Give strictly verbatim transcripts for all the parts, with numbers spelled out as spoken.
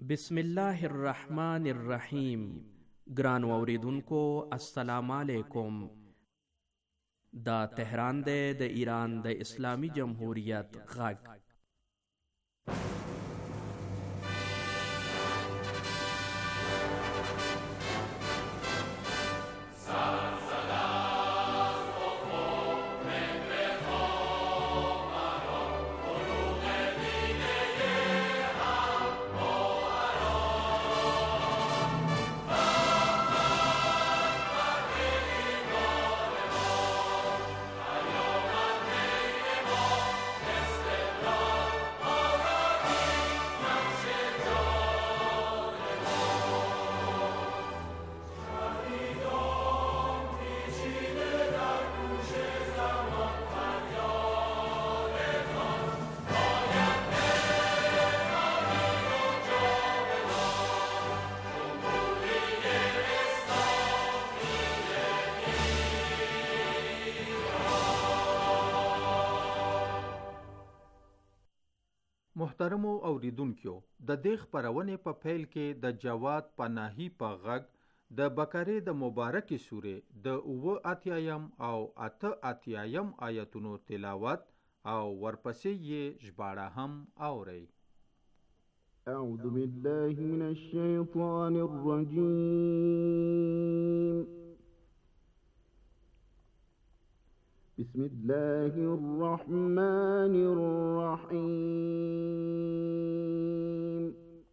بسم الله الرحمن الرحیم. ګران اوریدونکو السلام علیکم. دا تهران دی د ایران د اسلامی جمهوریت غږ. محترمو اوریدونکو، د دې خپرونې په پیل کې د جواد پناهي په غږ د بقرې د مبارکې سورې د اووه اتیایم او اته اتیایم آیتونو تلاوت او ورپسې یې ژباړه هم اورئ. اعوذ بالله من الشیطان الرجیم. بسم الله الرحمن الرحيم.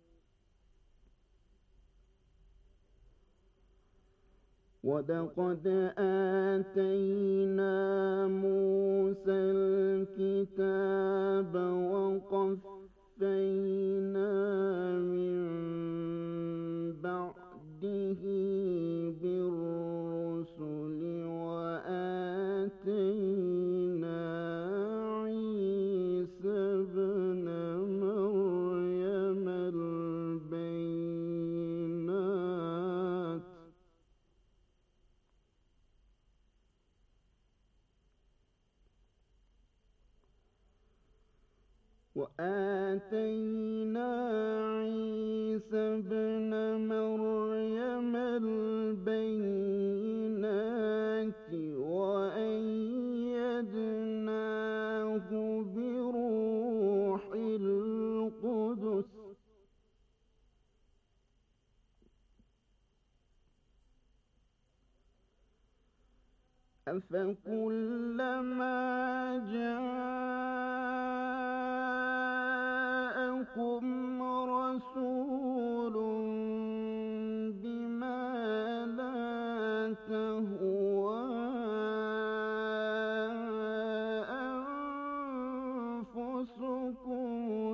ولقد آتينا موسى الكتاب وقفينا من بعده بالرسل وآتينا عيسى ابن مريم البينات وآتينا عيسى ابن مريم البينات وأيدناه بروح القدس أفكلما جاءكم رسول بما لا تهوى أنفسكم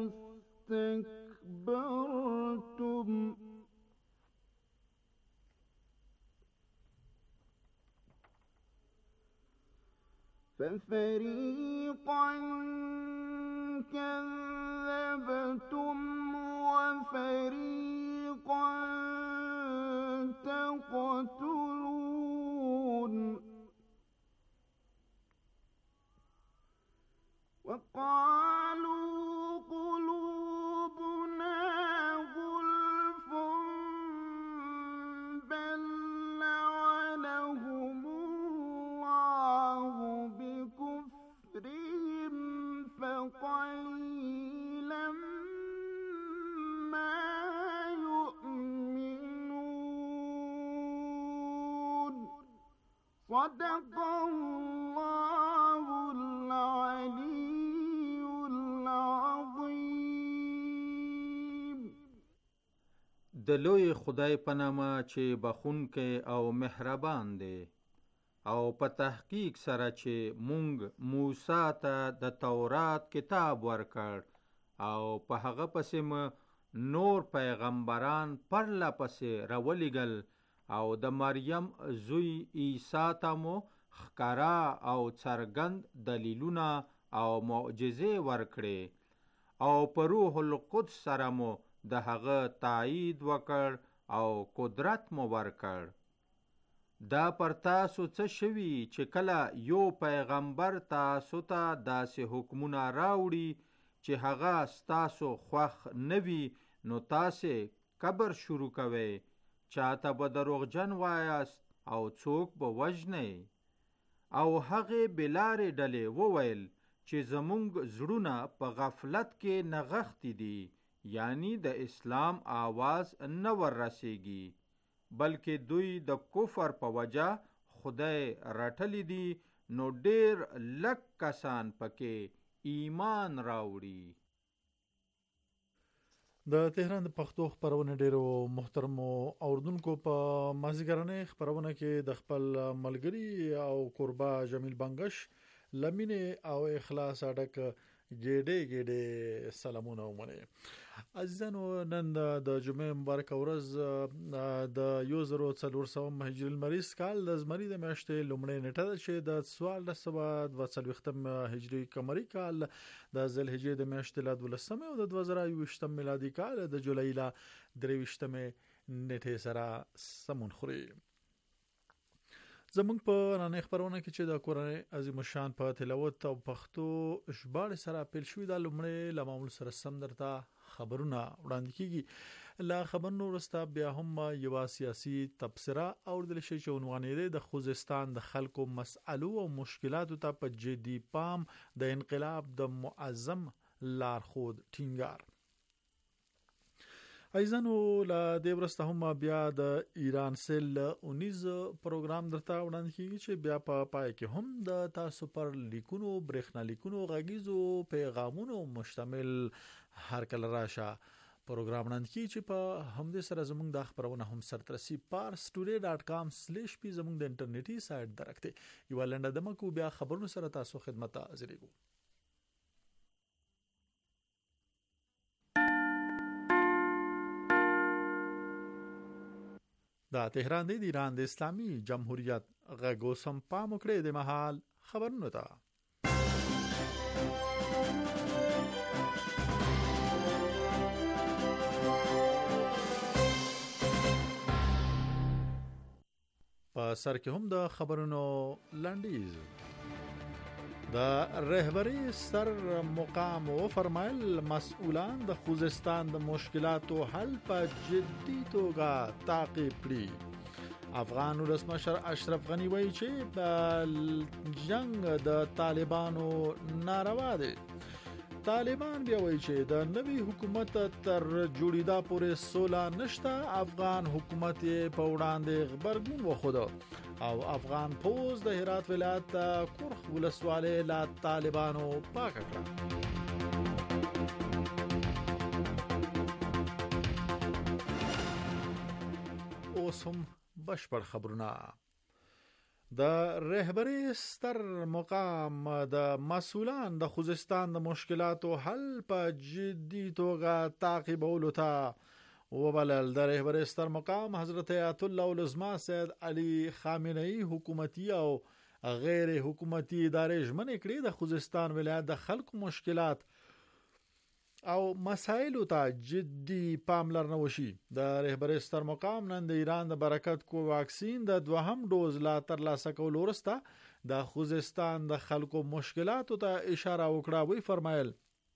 استكبرتم ففريقا كذبتم وفريقا تقتلون. وقالوا قلوبنا غلف بل لعنهم الله بكفرهم فقليلا ما يؤمنون. صدق الله العلي العظيم. د لوی خدای په نامه چې بخونکی او مهربان دی، او په تحقیق سره چې مونږ موسی ته د تورات کتاب ورکړ او په هغه پسې م نور پیغمبران پرله پسې راولېږل او د مریم زوی عیسی ته مو ښکاره او څرګند دلیلونه او معجزې ورکړې او په روح القدس سره مو د هغه تایید وکړ او قدرت مو ورکړ. دا پر تاسو څه شوي چې کله یو پیغمبر تاسو ته داسې حکمونه راوړي چې هغه ستاسو خوښ نه وي، نو تاسې کبر شروع کوئ، چاته به دروغجن وایاست او څوک به وژنئ. او هغې بلارې ډلې وویل چې زمونږ زړونه په غفلت کې نغښتي دي، یعنی د اسلام آواز نه ور رسیږي، بلکې دوی د کفر په وجه خدای رټلی دي، نو ډیر لږ کسان پکې ایمان راوړي. د تهران د پښتو خبرونه ډیرو محترمو اوردونکو په مازیګرنۍ خبرونه کې د خپل ملګری او قربا جمیل بنگش لمینه او اخلاص اډک ګډه ګډه سلامونه ومنه. عزیزانو، نن د جمعې مبارک ورځ د یو زرو څلور سوه هجري المریض کال د زمري د میاشتې لومړۍ نیټه ده چې د څوارلس سوه دوه څلوېښتم هجري قمري کال د ذوالحجې د میاشتې له دولسمې او د دوه زره یوویشتم میلادي کال د جولای له درې ویشتمې نیټې سره سمون خوري. زمونږ په نننۍ خبرونه کې چې د کورنۍ عظیم الشان په تلاوت او پښتو ژباړې سره پیل شوي د لومړی له معمول سره سم درته خبرونه وړاندې کیږي. لا خبرونو وروسته بیا هم یوه سیاسي تبصره اوریدل شي چې عنوان یې د خوزستان د خلکو مسألو او مشکلاتو ته په جدي پام د انقلاب د معظم لارښود ټینګار. ایزانو لا د ورسته هم بیا د ایران سل اونیز پروګرام درته وړاندې کیږي چې بیا په پا پای کې هم د تاسو پر لیکونو برېښنا لیکونو غږیزو پیغامونو مشتمل هر کله راشه پروګرام وړاندې کیږي چې په همدې سره زموږ د خبرونه هم سرترسي پارس ټوډے ډاټ کام سلیش پی زموږ د انټرنیټي سایت درکته یو لنډه دمه کو بیا خبرونو سره تاسو خدمت ته حاضر یو. دا تهران دی د ایران د اسلامي جمهوریت غږ اوسم پام وکړئ د مهال خبرونه ته. په سر کې هم د خبرونو لنډیز. د رهبری ستر مقام و فرمایل مسئولان د خوزستان د مشکلاتو حل په جدي توګه تعقیب کړي. افغان ولسمشر اشرف غنی وایي چې د جنگ د طالبانو ناروا دی. طالبان بیا وایي چې د نوي حکومت تر جوړیدا پورې سولا نشته. افغان حکومت په وړاندې غبرګون وښود او افغان پوز د هرات ولایت کورخ ولسوالۍ لا طالبانو پاک کړه. اوس هم بشپړ خبرونه. د رهبری ستر مقام د مسئولان د خوزستان د مشکلاتو حل په جدي توګه تعقیبولو ته وبلل. د رهبری ستر مقام حضرت آیت الله العظما سید علی خامنه‌ای حکومتي او غیر حکومتي ادارې ژمنې کړې د خوزستان ولایت د خلکو مشکلات او مسایلو ته جدي پاملرنه وشي. د رهبری ستر مقام نن د ایران د برکت کو واکسین د دوهم ډوز لا ترلاسه کولو وروسته د خوزستان د خلکو مشکلاتو ته اشاره وکړه. وی فرمایل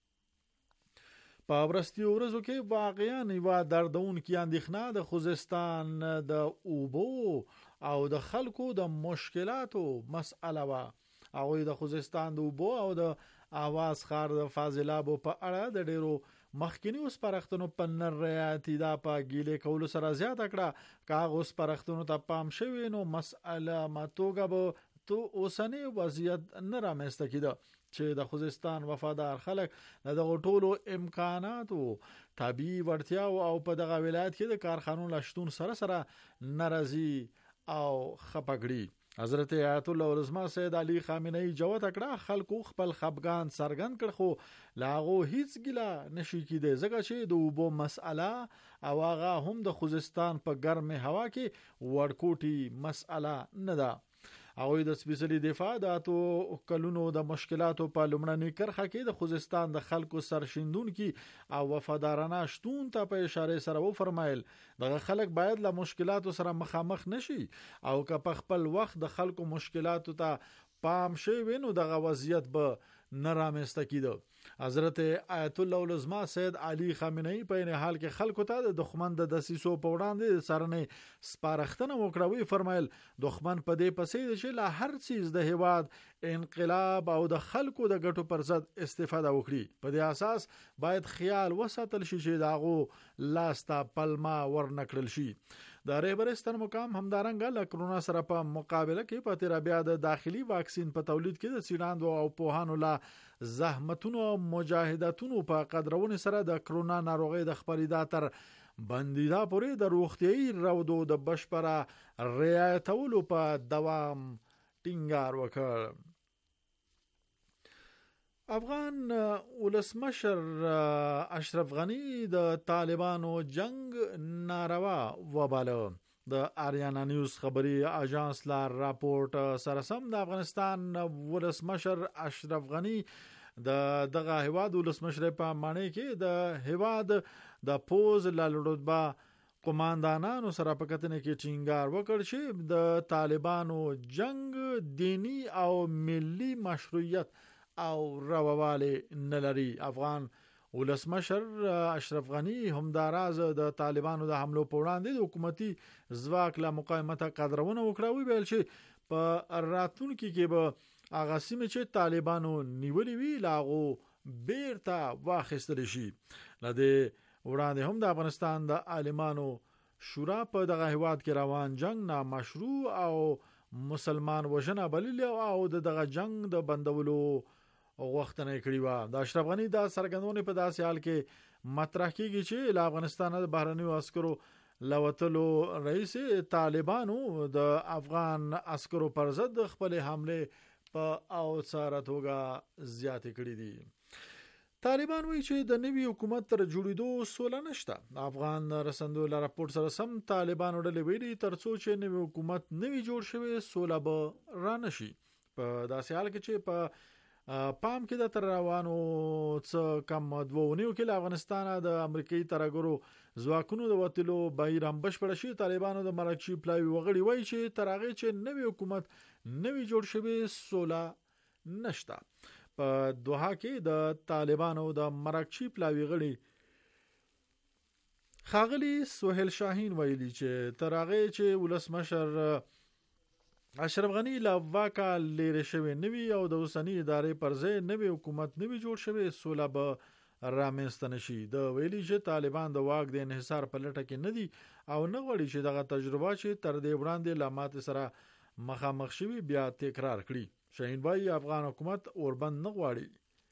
په ورستي ورځو کې واقعا یو دردونکې اندېښنه د خوزستان د اوبو او د خلکو د مشکلاتو مسأله وا. هغه د خوزستان د اوبو او د اواز خار د فاضلابو په اړه د ډیرو مخکینی اوس پرختونو په نریاتی دا په ګیلې کولو سره زیاته کړه. کاغ اوس پرختونو ته پام شوی نو مسأله ماتوګه به تو اوسنی وضعیت نه رامنځته کیده چې د خوزستان وفادار خلک د دغه ټولو امکاناتو طبيعي وړتیاو او په دغه ولایت کې د کارخانو لشتون سره سره ناراضي او خپګړي. حضرت آیت الله العظما سید علی خامنه‌ای جواب کړه خلکو خپل خپګان سرګن کړ خو لاغو هیڅ ګلا نشي کیده ځکه چې د وبو مسأله او هغه هم د خوزستان په ګرمه هوا کې ورکوټي مسأله نه ده. هغه د سپیشلی دفاع د اتو کلونو د مشکلاتو په لومړنۍ کرخه کې د خوزستان د خلکو سرشندونکي او وفادارانه شتون ته په اشاره سره و فرمایل دغه خلک باید له مشکلاتو سره مخامخ نشي او که په خپل وخت د خلکو مشکلاتو ته پام شي وینو دغه وضعیت به نه رامنځته کیده. حضرت آیت الله العظما سید علي خامنه‌ای په نه حال کې خلکو ته د دښمن د دسیسو په وړاندې سرنې سپارښتنه وکړه. فرمایل دښمن په دې پسې چې لا هر چیز د هیواد انقلاب او د خلکو د ګټو پر ضد استفاده وکړي. په دې اساس باید خیال وساتل شي چې داغو لاستا پلما ورنکړل شي. د رهبرستان مقام همدارنګه له کرونا سره په مقابله کې په تیر بیا د داخلي واکسین په تولید کې د سیلاندو او پوهانو لا زحمتونو او مجاهداتونو په قدرونو سره د کرونا ناروغي د خپرېدا تر بندیدا پورې د روغتيایي راودو د بشپړه رعایتولو په دوام ټینګار وکړ. افغان ولسمشر اشرف غنی د طالبانو جنگ ناروا وباله. د آریانا نیوز خبري اژانس لا راپورټ سره سم د افغانستان ولسمشر اشرف غنی د دغه هیواد ولسمشر په معنی کې د هیواد د پوز لړډبا قوماندانانو سره په کتنه کې ټینګار وکړ چې د طالبانو جنگ دینی او ملي مشروعیت او رواواله نلري. افغان ولسمشر اشرف غنی همداراز د طالبانو د حملو په وړاندې د حکومتي ځواک له مقاومت قدرونه وکړه. ویل چې په راتلونکي کې به هغه سیمه چې طالبانو نیولې وی لاغو بیرته واخیستل شي. لدې وړاندې هم د افغانستان د عالمانو شورا په دغه هیواد کې روان جنگ نامشروع او مسلمان وژنه بللی او دغه جنگ د بندولو غوښتنه کړې و. د اشرف غنی د سرګندونې په داسې حال کې مطرح کیږي چې له افغانستان د بهرنیو عسکرو لوتلو رئیس طالبانو د افغان عسکرو پر ضد خپل حمله په اوڅاره توګه زیاتې کړې دي. طالبان وایي چې د نوي حکومت تر جوړېدو سوله نشته. افغان رسندو له راپورټ سره سم طالبان ډلې ویلي ترڅو چې نوي حکومت نوي جوړ شوی سوله به را نشي. په داسې حال کې چې په پام کې د تر روانو څه کم دوونیو کې له افغانستان د امریکایي ترګرو ځواکونو د وټلو بهیر هم بشپړ شي. طالبانو د مرکزي پلاوی وغړي وایي چې تر هغه چې نوي حکومت نوي جوړ شوی سوله نشته. په دوحه کې د طالبانو د مرکزي پلاوی غړي خاغلی سہیل شاهین ویلي چې تر هغه چې ولسمشر اشرف غنی لا واکا لری شوی نوی او د اوسنی ادارې پر ځای نوی حکومت نوی جوړ شوی سوله به رامنځته نشي. د ویلي چې طالبان د واک د انحصار په لټه کې نه دي او نه غواړي چې دغه تجربه چې تر دې وړاندې لامات سره مخامخ شوی بیا تکرار کړي. شاهین وايي افغان حکومت اوربند نه غواړي.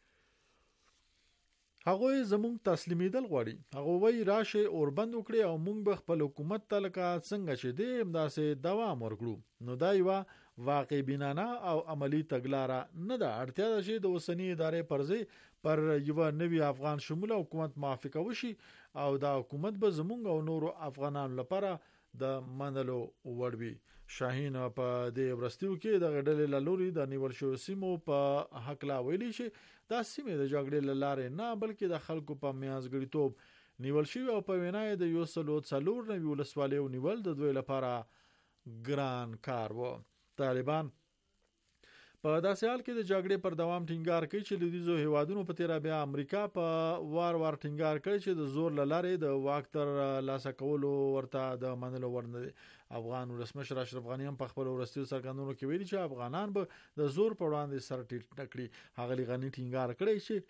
هغه زموږ تسلیمیدل غواړي. هغه وایي راشه اوربند وکړي او موږ به خپل حکومت تلکه څنګه چې دې همداسې دوام ورکړو. نو دا یو واقع بینانه او عملی تګلاره نه ده. اړتیا ده چې د اوسنی ادارې پر ځای پر یو نوی افغان شموله حکومت موافقه وشي او دا حکومت به زموږ او نورو افغانانو لپاره د منلو وړ وي. شاهین په دې ورستیو کې د غډلې لوري د نیول شو سیمو په حق لا ویلي چې دا سیمه د جګړې لاره نه بلکې د خلکو په میازګړیتوب نیول شي او په وینای د یو سلو څلور نوي ولسوالۍ نیول د دوی لپاره ګران کار و. طالبان په داسې حال کې د جګړې پر دوام ټینګار کوي چې لویدیځو هیوادونو په تیر بیا امریکا په وار وار ټینګار کوي چې د زور لاره د واک تر لاسه کولو ورته د منلو ورنه. افغان ولسمشر اشرف غنی هم په خپل ورستیو څرګندونو کې ویلي چې افغانان به د زور په وړاندې سر ټیټ نکړي. هغه غنی ټینګار کړی چې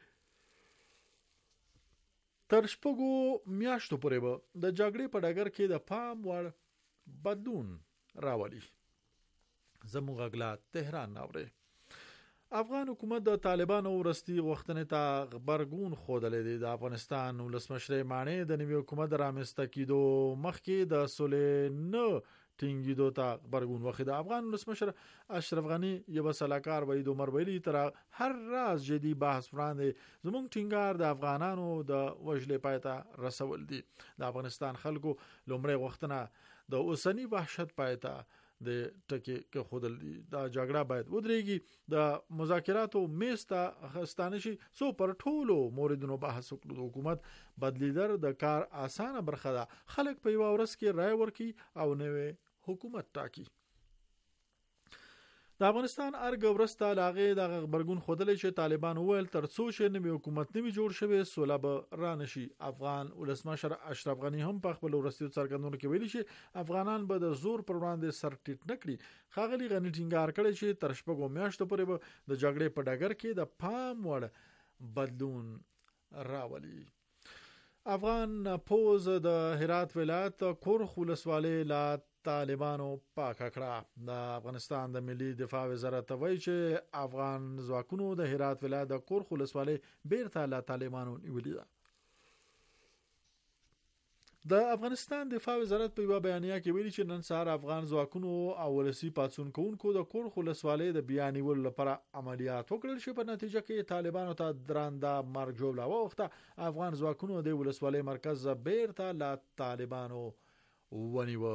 تر شپږو میاشتو پورې به د جګړې په ډګر کې د پام وړ بدلون راولي. زموږ اغلا تهران ناوړي. افغان حکومت د طالبانو ورستی غوښتنې ته غبرګون خوده دی. د افغانستان ولسمشر معنی د نوي حکومت رامنځته کېدو مخکې د سولې نه ټینګېدو ته غبرګون وخت. د افغان ولسمشر اشرف غنی یو سلاکار وحید عمر ویلي تر هر راز جدي بحث وړاندې زموږ ټینګار د افغانانو د وجلې پایته رسول دي. د افغانستان خلکو لومړی غوښتنه د اوسنی وحشت پایته د ټکی کې خودل دي. دا جګړه باید ودرېږي. د مذاکراتو میسته خستانه شي سو پر ټولو موردونو بحث وکړو. د حکومت بدلیدل د کار اسانه برخه ده. خلک په یو ورځ کې رائے ورکي او نوې حکومت ټاکي. د افغانستان ارګ ورسته لاغې د خبرګون خودلې چې طالبان وویل تر څو چې نوی حکومت نوی جوړ شوی سوله به رانشي. افغان ولسمشر اشرف غنی هم په خپل ورستیو څرګندونه کې ویلي چې افغانان به د زور پر وړاندې سر ټیټ نه کړي. ښاغلي غنی ټینګار کړی چې تر شپږو میاشتو پورې به د جګړې په ډګر کې د پام وړ بدلون راولي. افغان پوز د هرات ولایت کورخ ولسوالۍ لا طالبانو پاک کړه. د افغانستان د ملي دفاع وزارت وایي چې افغان ځواکونو د هرات ولایت د کورخ ولسوالۍ بیرته لا طالبانو نیولې ده. د افغانستان دفاع وزارت په یو بیانیه کې ویلي چې نن سهار افغان ځواکونو او ولسی پاتون کوونکو د کورخ ولسوالۍ د بیانیول لپاره عملیات وکړل چې په نتیجه کې طالبانو ته درانده مرګ جوړه وخته. افغان ځواکونو د ولسوالۍ مرکز بیرته لا طالبانو ونیو.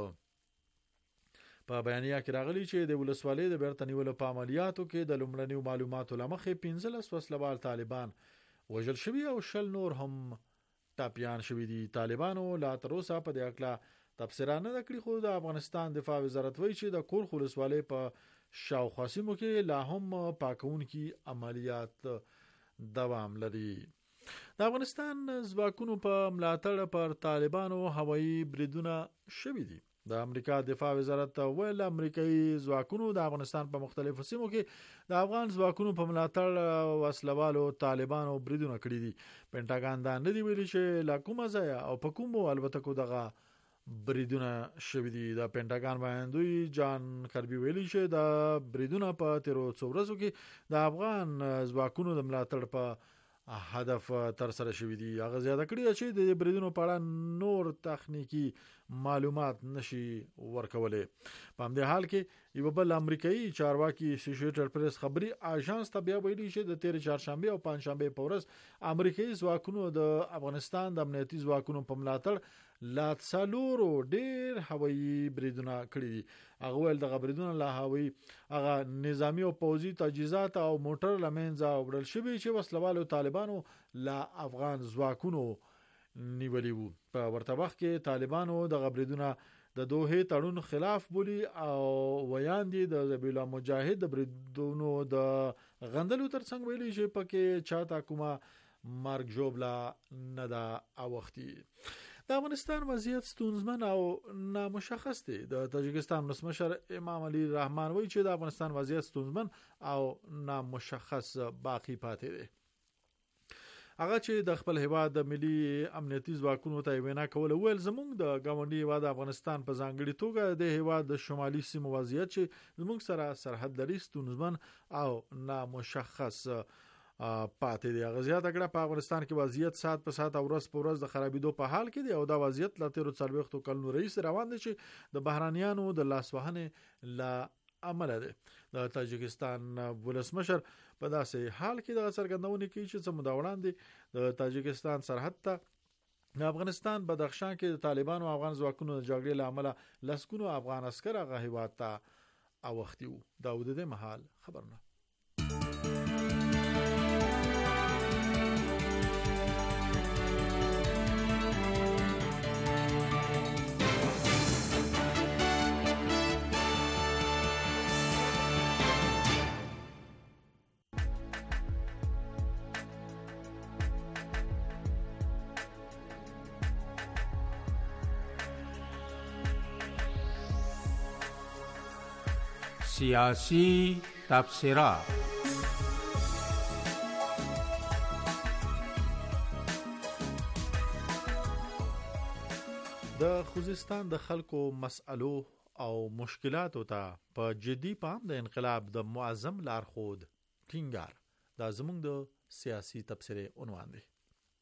په بیانیه کې راغلی چې د ولسوالۍ د بیرته نیولو په عملیاتو کې د لومړنیو معلوماتو لمخې پنځلس وسلوال طالبان وژل شوي او شل نور هم ټاپیان شوي دي. طالبانو لا تر اوسه په دې اړه تبصره نه کړې، خو د افغانستان دفاع وزارت وایي چې د کورخ ولسوالۍ په شاوخوا سیمو کې لا هم پاکونکي عملیات دوام لري. د افغانستان ځواکونو په ملاتړ پر طالبانو هوایي بریدونه شوي دي. د امریکا دفاع وزارت ویل امریکایي ځواکونو د افغانستان په مختلفو سیمو کې د افغان ځواکونو په ملاتړ وسلوالو طالبانو بریدونه کړي دي. پینټاګان دا نه دی ویلي چې لا کومه ځای او په کومو البته کو دغه بریدونه شوي دي. د پینټاګان وایندوی جان کربي ویلي چې د بریدونه په تیرو څو ورځو کې د افغان ځواکونو د ملاتړ په هدف تر سره شوی دی. هغه زیاته کړی چې د بریدونو په اړه نور تخنیکی معلومات نشي ورکولای. په همدې حال کې یو بل امریکایي چارواکي اسوسییټډ پریس خبري اژانس ته بیا ویلي چې د تیر چهارشنبه او پنځشنبه په ورځ امریکایي ځواکونو د افغانستان د امنیتي ځواکونو په ملاتړ لا څلورو ډیر هوایي بریدونه کړي دي. هغه ول د بریدونه لا هوایي هغه نظامی او پوځي تجهیزات او موټر لمنځه وړل شوی چې وسلوالو طالبانو لا افغان ځواکونو نیولي وو. په ورته وخت کې طالبانو د بریدونه د دوه تړون خلاف بولی او ویان دي د ذبیح مجاهد د بریدونو د غندلو ترڅنګ ویلي چې پکې چاته کومه مرګ جوړلا نه دا اوختي. د افغانستان وضعیت ستونزمن او نامشخص دی. د تاجکستان ولسمشر امام علي رحمان وایي چې د افغانستان وضعیت ستونزمن او نامشخص باقی پاتې دی. هغه چې د خپل هیواد د ملي امنیتي ځواکونو ته وینا کوله ویل زموږ د ګاونډي هیواد افغانستان په ځانګړي توګه د هیواد د شمالي سیمو وضعیت چې زموږ سره سرحد لري ستونزمن او نامشخص پاتې دی. هغه زیاته کړه په افغانستان کې وضعیت سات په سات او ورځ په ورځ د خرابېدو په حال کې دی او دا وضعیت لا تیر څلوېښتو کلونو رئیس روان دی چې د بهرانيانو د لاسوهنې لا عمل دی. د تاجکستان ولسمشر په داسې حال کې د څرګندونې کوي چې څه موده وړاندې د تاجکستان سرحد ته د افغانستان بدخشان کې د طالبانو او افغان ځواکونو د جګړې له امله لسګونو افغان عسکر هغه هیواد ته اوختي وو. دا د دې مهال خبرونه. سیاسی تبصره. د خوزستان د خلکو مسألو او مشکلاتو ته په جدي پام د انقلاب د معظم لارښود ټینګار دا زموږ د سیاسی تبصره عنوان دی.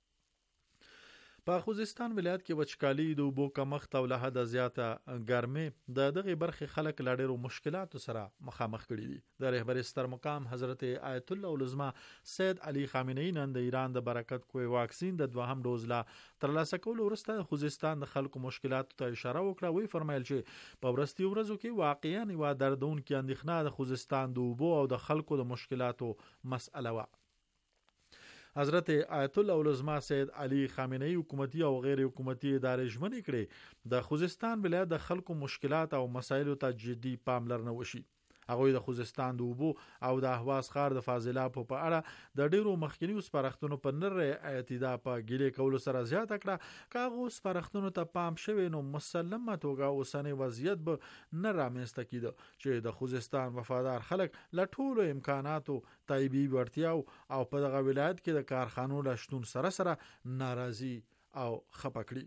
په خوزستان ولایت کې وچکالي د اوبو کمښت او له حده زیاته ګرمۍ د دغه برخې خلک له ډېرو مشکلاتو سره مخامخ کړي دي. د رهبر ستر مقام حضرت آیت الله العظمى سید علي خامنه‌ای نن د ایران د برکت کوی واکسین د دوهم ډوز لا ترلاسه کولو وروسته خوزستان د خلکو مشکلاتو ته اشاره وکړه. وی فرمایل چې په ورستي ورځو کې واقعا یو دردونکې اندېښنه د خوزستان د اوبو او د خلکو د مشکلاتو مسأله وه. حضرت آیت الله العظمى سید علي خامنه‌ای حکومتي او غیر حکومتي ادارې ژمنې کړې د خوزستان ولایت د خلکو مشکلات او مسایلو ته جدي پاملرنه وشي. هغه د خوزستان د اوبو او د اهواز ښار د فاضلاب په اړه د ډیرو مخکنیو سپارښتنو په نره اعتدا په ګیلې کولو سره زیاته کړه کاغه سپارښتنو ته پام شوی نو مسلمه توګه اوسنی وضعیت به نه رامنځته کیده چې د خوزستان وفادار خلک له ټولو امکاناتو طیبي ورتیاو او په دغه ولایت کې د کارخانو له شتون سره سره ناراضي او خپکړي.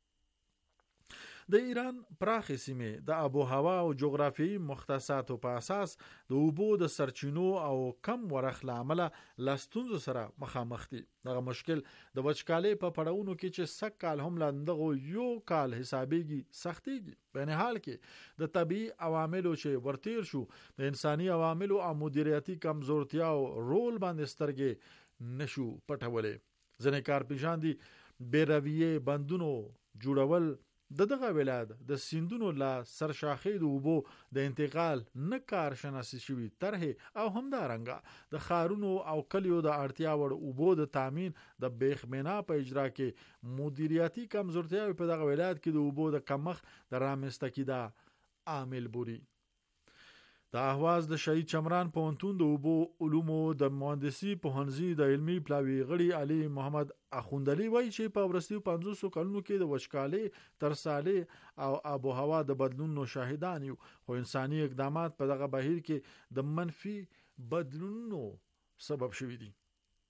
د ایران پراخې سیمې د آب و هوا او جغرافیایي مختصاتو په اساس د اوبو د سرچینو او کم ورخ له امله له ستونزو سره مخامخ دي. دغه مشکل د وچکالۍ په پړاوونو کې چې سږ کال هم له دغو یو کال حسابېږي سختېږي. په نه حال کې د طبیعي عواملو چې ورتیر شو د انساني عواملو او مدیریتي کمزورتیا او رول باندې سترګې نشو پټولې. ځینې کارپیژان دي بیرویې بندونو جوړول د دغه ولایت د سیندونو لا سرشاخې د اوبو د انتقال نه کار شناسي شوی طرح او همدارنګه د خارونو او کلیو د اړتیا وړ اوبو د تامین د بیخمنا په اجرا کې مدیریتي کمزورتیا په دغه ولایت کې د اوبو د کمښت د رامنځته کېدا عامل بوري. د اهواز د شهید چمران پوهنتون د اوبو علومو د مهندسي پوهنځي د علمي پلاوي غړي علي محمد اخوندلی وایي چې په ورستیو پنځوس کلونو کې د وچکالۍ ترسالې او آب و هوا د بدلونونو شاهدان یو خو انساني اقدامات په دغه بهیر کې د منفي بدلونونو سبب شوي دي.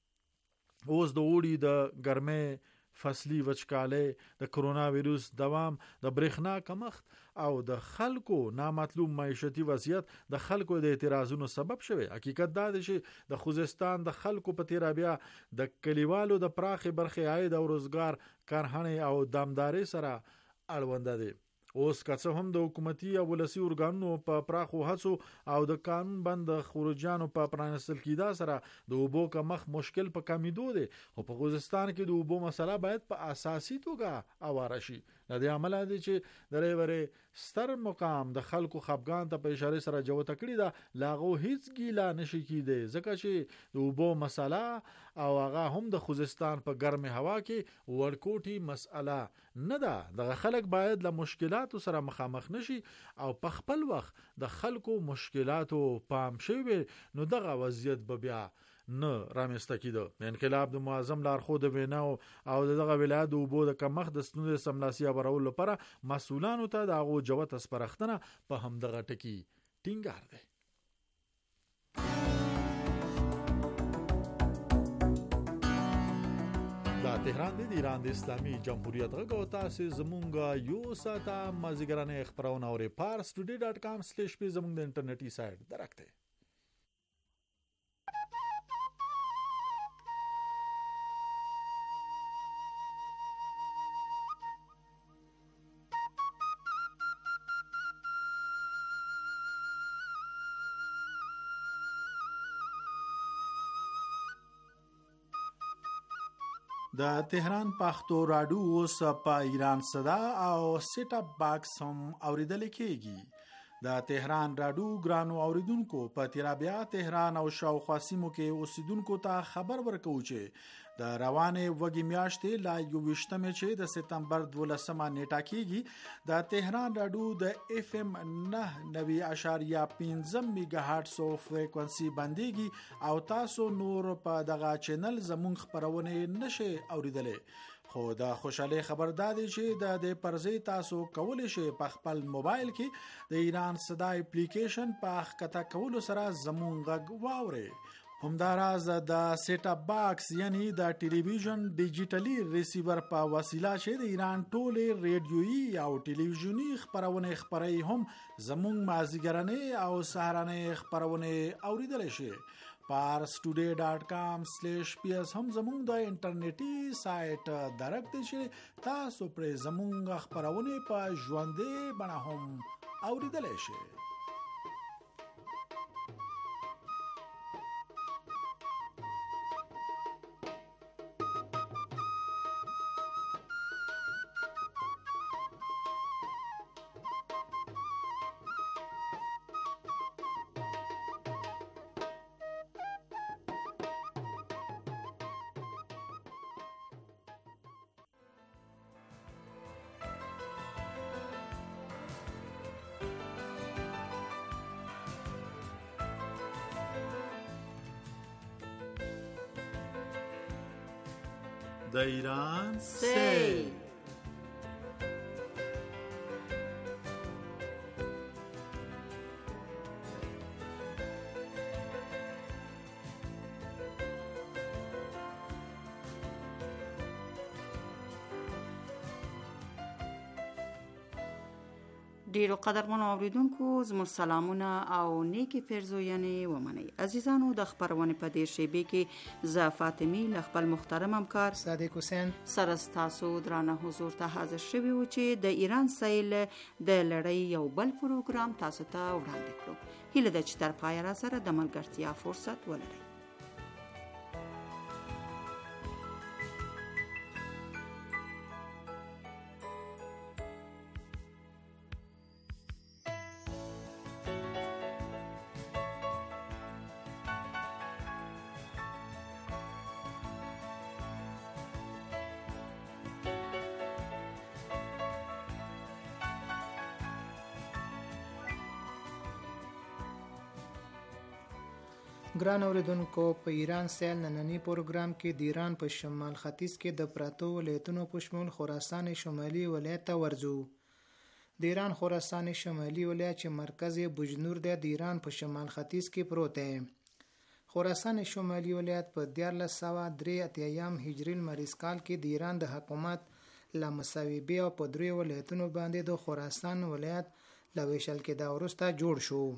اوس د اوړي د ګرمۍ فصلی وچکالۍ د کرونا ویروس دوام د برېښنا کمښت او د خلکو نامطلوب معیشتي وضعیت د خلکو د اعتراضونو سبب شوی. حقیقت دا دی چې د خوزستان د خلکو په تیر بیا د کلیوالو د پراخې برخې عاید او روزګار کارخانې او دامداري سره اړوند دي. اوس که څه هم د حکومتي او ولسي ارګانونو په پراخو هڅو او د قانون بند خروجانو په پرانستل کېدا سره د اوبو کمښت مشکل په کمیدو دی خو په خوزستان کې د اوبو مسله باید په اساسي توګه اواره شي. د دې عمله دي چې د ریورې ستر مقام د خلکو خپګان ته په اشاره سره جوته کړی دا لاغو هیڅ ګیلا نشي کېده ځکه چې د اوبو مسله او هغه هم د خوزستان په ګرمه هوا کې ورکوټي مسله نه ده. دغه خلک باید له مشکلاتو سره مخامخ نشي او په خپل وخت د خلکو مشکلاتو پام شي نو دغه وضعیت به بیا نه رامنځته کېده. د انقلاب د معظم لارښود ویناو او دغه ولایت د اوبو د کمښت د ستونزې سملاسي برابرولو لپاره مسؤلانو ته د هغو جوته سپارښتنه په همدغه ټکي ټینګار دی. دا تهران دی د ایران د اسلامي جمهوریت غږ او تاسو زمونږ یو ساعته مازیګرانه خبرونه اورئ. پارس ټوډے ډاټ کام سلیش پی زمونږ د انټرنیټي سایت درکته. د تهران پښتو راډیو اوس په ایران صدا او سیټ اپ باکس هم اوریدل کیږي. د تهران راډیو ګرانو اوریدونکو په تیرابیا تهران او شاوخوا سیمو کې اوسیدونکو ته خبر ورکو چې د روانې وګي میاشتې لا یو ویشتمه چې د سپتمبر دولسمه نیټه کېږي د تهران راډیو د اف ام نه نوي اشاریه پنځه میگا هرتز فریکوئنسي باندېږي او تاسو نور په دغه چینل زموږ خبرونه نشئ اوریدلې. خو د خوشاله خبر دادی چې د دې پرځې تاسو کولی شئ په خپل موبایل کې د ایران صدا اپلیکیشن په ښکته کولو سره زموږ غږ واورئ. همداراز د سیټ اپ باکس یعنی د ټلویزیون ډیجیټلی ریسیور په وسیله چې د ایران ټوله ریډیویي او ټلویزیونی خبرونه خبري هم زموږ مازیګرنه او سهارنه خبرونه اوریدل شي. پارس ټوډے ډاټ کام سلیش پی اس هم زموږ د انټرنیټي سایت درکته چې تاسو پر زموږ خبرونه په ژوندې بڼه هم اوریدل شي. د ایران سی. ډیرو قدرمنو اوریدونکو زموږ سلامونه او نیکی پیرزوینې ومنئ. عزیزانو د خبرونې په دې شیبې کې زه فاطمی له خپل محترم همکار صادق حسین سره ستاسو درانه حضور ته حاضر شوي وو چې د ایران سیل د لړۍ یو بل پروګرام تاسو ته وړاندې کړو. هیله ده چې تر پایه را سره د ملګرتیا فرصت ولرئ. ګران اوریدونکو، په ایران سیل نننی پروګرام کې د ایران په شمال ختیځ کې د پراتو ولایتونو په شمول خراسان شمالي ولایت ته ورځو. د ایران خراسان شمالي ولایت چې مرکز یې بجنور دی د ایران په شمال ختیځ کې پروت دی. خراسان شمالي ولایت په دیارلس سوه درې اتیایم هجري لمریز کال کې د ایران د حکومت له مصوبې او په دریو ولایتونو باندې د خراسان ولایت له ویشل کېدا وروسته جوړ شو.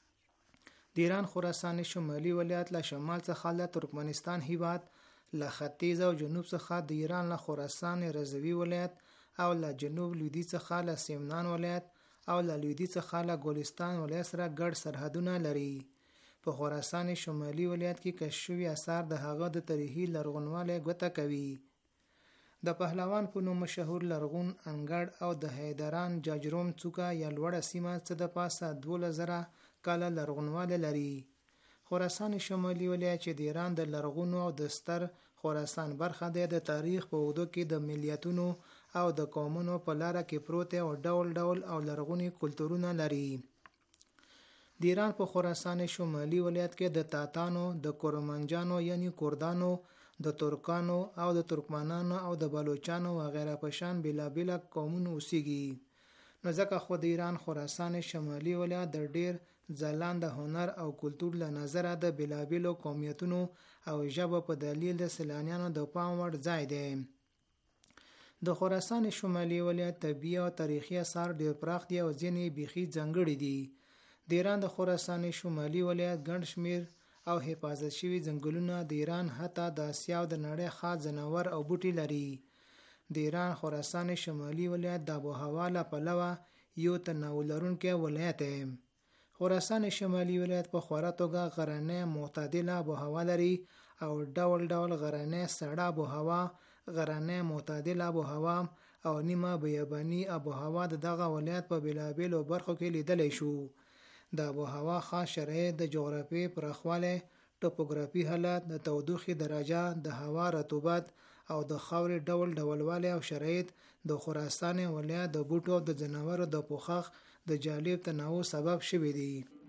د ایران خراسان شمالي ولایت له شمال څخه له ترکمنستان هیواد، له ختیځ او جنوب څخه د ایران له خراسان رضوي ولایت او له جنوب لویدیځ څخه له سیمنان ولایت او له لویدیځ څخه له ګلستان ولایت سره ګډ سرحدونه لري. په خراسان شمالي ولایت کې کشف شوي آثار د هغه د تاریخي لرغونوالي ګوته کوي. د پهلوان په نوم مشهور لرغون انګړ او د حیدران جاجروم څوکه یا لوړه سیمه څه د پاسه دولس زره کاله لرغونوالی لري. خراسان شمالي ولایت چې د ایران د لرغونو او د ستر خراسان برخه دی د تاریخ په اوږدو کې د ملیتونو او د قومونو په لاره کې پروت او ډول ډول او لرغوني کلتورونه لري. د ایران په خراسان شمالي ولایت کې د تاتانو، د کورمنجانو یعنی کردانو، د ترکانو او د ترکمنانو او د بلوچانو وغیره په شان بېلابېل قومونه اوسېږي. نو ځکه خو د ایران خراسان شمالي ولایت د ډېر ځلانده هنر او کلتور له نظره د بېلابېلو قومیتونو او ژبو په دلیل د سیلانیانو د پام وړ ځای دی. د خراسان شمالي ولایت طبیعي او تاریخي اثار ډېر پراخ دي او ځینې بیخي ځانګړي دي. د ایران د خراسان شمالي ولایت ګڼ شمېر او حفاظت شوي ځنګلونه د ایران حتی د اسیا او د نړۍ خاص ځناور او بوټي لري. د ایران خراسان شمالي ولایت د آب و هوا له پلوه یو تنوع لرونکی ولایت دی. خراسان شمالي ولایت په خورا توګه غرنۍ معتدله آب و هوا لري او ډول ډول غرنۍ سړه آب و هوا، غرنۍ معتدله آب و هوا او نیمه بیاباني آب و هوا د دغه ولایت په بېلابېلو برخو کې لیدلی شو. د آب و هوا خاص شرایط د جغرافیې پراخوالی، ټوپوګرافي حالت، د تودوخې درجه، د هوا رطوبت او د خاورې ډول ډولوالی او شرایط د خراسان ولایت د بوټو او د ځناورو د پوښښ د جالب تنوع سبب شوي دي.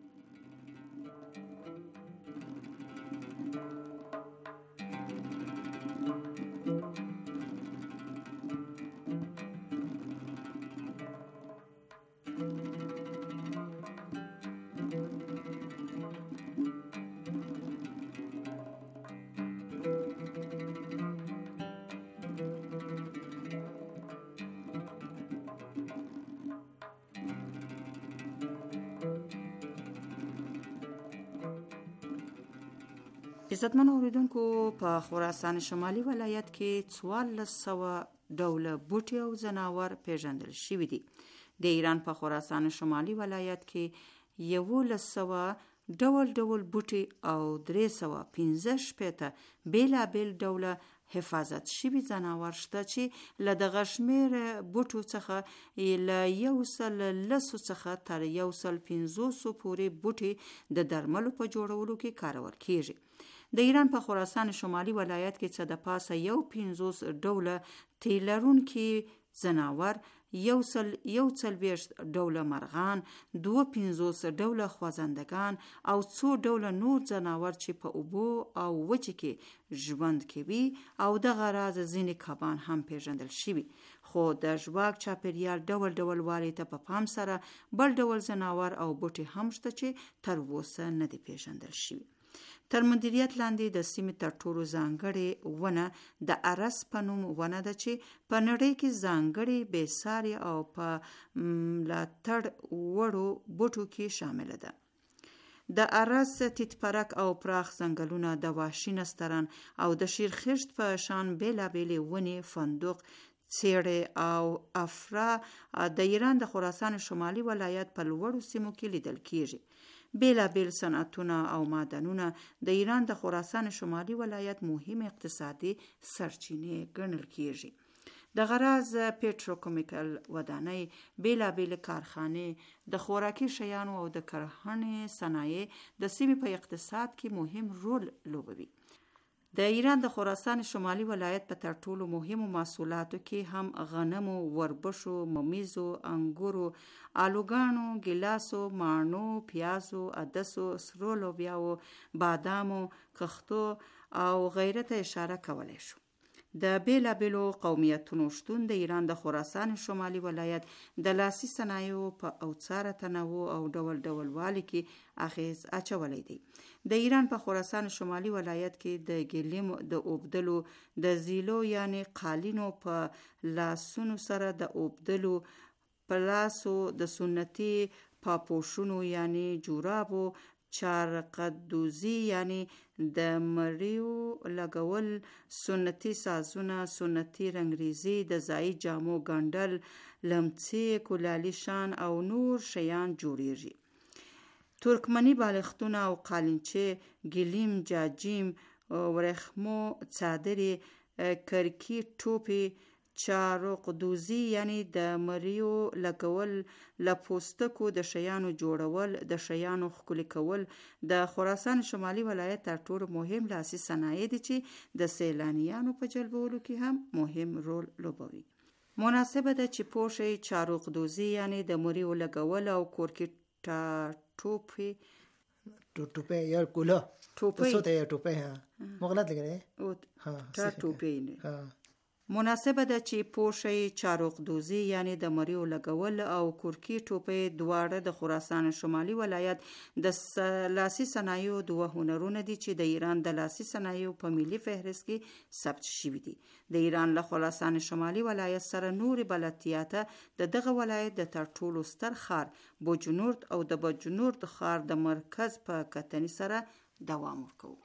عزتمن اوریدونکو، په خراسان شمالي ولایت کې څوارلس سوه ډوله بوټي او ځناور پیژندل شوي دي. د ایران په خراسان شمالي ولایت کې یولس سوه ډول ډول بوټي او درې سوه پنځه شپېته بېلابېل ډوله حفاظت شوي ځناور شته چې له دغه شمېر بوټو څخه له یو سل لسو څخه تر یو سل پنځوسو پورې بوټي د درملو په جوړولو کې کارول کیږي. د ایران په خراسان شمالي ولایت کې څه د پاسه یو پنځوس ډوله تیل لرونکي زناور، یو سل یو څلوېښت ډوله مرغان، دوه پنځوس ډوله خوځندگان او څو ډوله نور ځناور چې په اوبو او وچې کې ژوند کوي او دغه راز ځینې کبان هم پیژندل شوي. خو د ژواک چاپیریال ډول ډول والي ته په پام سره بل ډول ځناور او بوټي هم شته چې تر اوسه نه دي پیژندل شوي. تر مدیریت لاندې د سیمې تر ټولو ځانګړې ونه د ارس په نوم ونه ده چې په نړۍ کې ځانګړې بېساري او په ملاتړ وړو بوټو کې شامله ده. د ارس تیتپرک او پراخ ځنګلونه د وحشي نسترن او د شیرخشت په شان بېلابېلې ونې، فندق، څېړې او افرا د ایران د خراسان شمالي ولایت په لوړو سیمو کې لیدل کېږي. بیلابیل صنعتونه او معدنونه د ایران د خراسان شمالي ولایت مهم اقتصادي سرچینې ګڼل کېږي. د غراز پیټروکیمیکل ودانۍ، بیلابیل کارخانې، د خوراکي شیانو او د کرهڼې صنایع د سیمې په اقتصاد کې مهم رول لوبوي. د ایران د خراسان شمالي ولایت په تر ټولو مهمو محصولاتو کې هم غنمو، وربشو، ممیزو، انګورو، آلوګانو، ګیلاسو، ماڼو، پیازو، عدسو، سرو لوبیاو، بادامو، کښتو او غیره ته اشاره کولی شو. د بیلابیلو قومیتونو شتون د ایران د خراسان شمالي ولایت د لاسي صنایعو په اوڅاره تنوع او ډول ډول والي کې اغیز اچولی دی. د ایران په خراسان شمالي ولایت کې د ګلیم د اوبدلو، د زیلو یعنی قالینو په لاسونو سره د اوبدلو، پلاسو د سنتي پاپوشونو یعنی جورابو، چارقدوزی یعنی د مریو لګول، سنتي سازونه، سنتي رنګریزي، د ځایی جامو ګنډل، لمڅي، کولالي شان او نور شیان جوړیږي. ترکمني بالښتونه او قالینچې، ګلیم، جاجیم، ورېښمو څادرې، کرکي ټوپې، چارقدوزي یعنی د مریو لګول، له پوستکو د شیانو جوړول، د شیانو ښکلي کول د خراسان شمالي ولایت تر ټولو مهم لاسي صنایع دي چې د سیلانیانو په جلبولو کې هم مهم رول لوبوي. مناسبه ده چې پوه شئ چارقدوزي یعنی د مریو لګول او کورکي ټوپې ټوپې یا کولا ټوپې څه ته ټوپې ها مغلط لګ رہے او ها تا ټوپې نه ها. مناسبه ده چې پوه شئ چارقدوزي یعنی د مریو لګول او کورکي ټوپې دواړه د خراسان شمالي ولایت د لاسي صنایعو دوه هنرونه دي چې د ایران د لاسي صنایعو په ملي فهرست کې ثبت شوي دي. د ایران له خراسان شمالي ولایت سره نورې بلدتیاته د دغه ولایت د تر ټولو ستر ښار بوجنورد او د بوجنورد ښار د مرکز په کتنې سره دوام ورکوي.